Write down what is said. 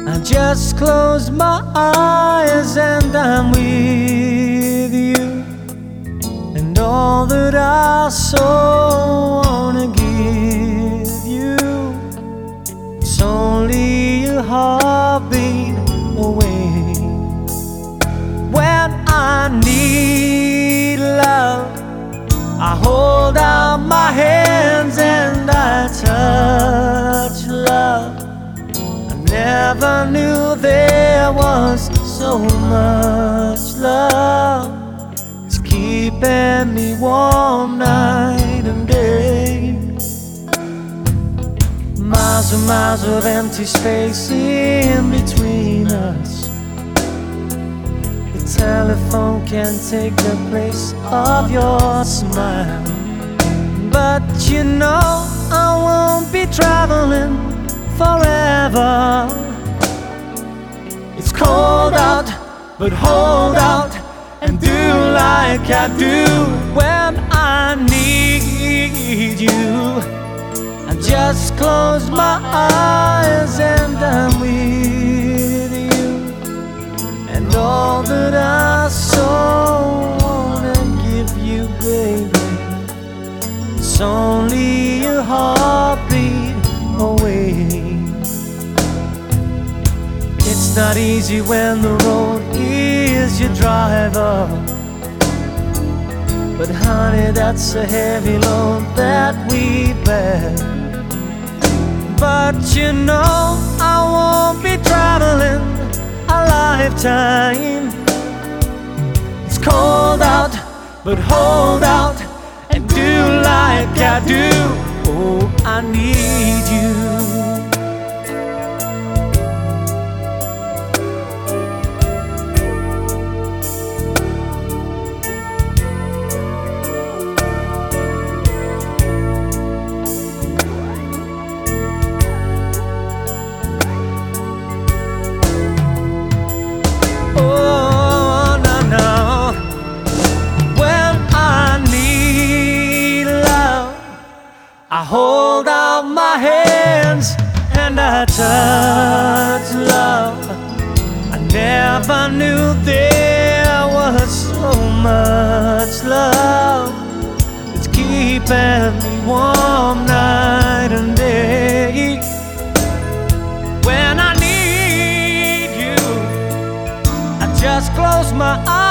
I just close my eyes and I'm with you, and all that I so wanna give you, it's only a heartbeat away. When I need love, I hold out my hands and I touch love. I never knew there was so much love. It's keeping me warm night and day. Miles and miles of empty space in between us. The telephone can't take the place of your smile. But you know I won't be traveling forever. It's cold out, but hold out and do like I do. When I need you, I just close my eyes and I'm with you, and all that I so wanna give you, baby, it's only a heartbeat away. It's not easy when the road is your driver, but honey, that's a heavy load that we bear. But you know I won't be traveling a lifetime. It's cold out, but hold out and do like I do. Oh, I need you. I hold out my hands and I touch love. I never knew there was so much love. It's keeping me warm night and day. When I need you, I just close my eyes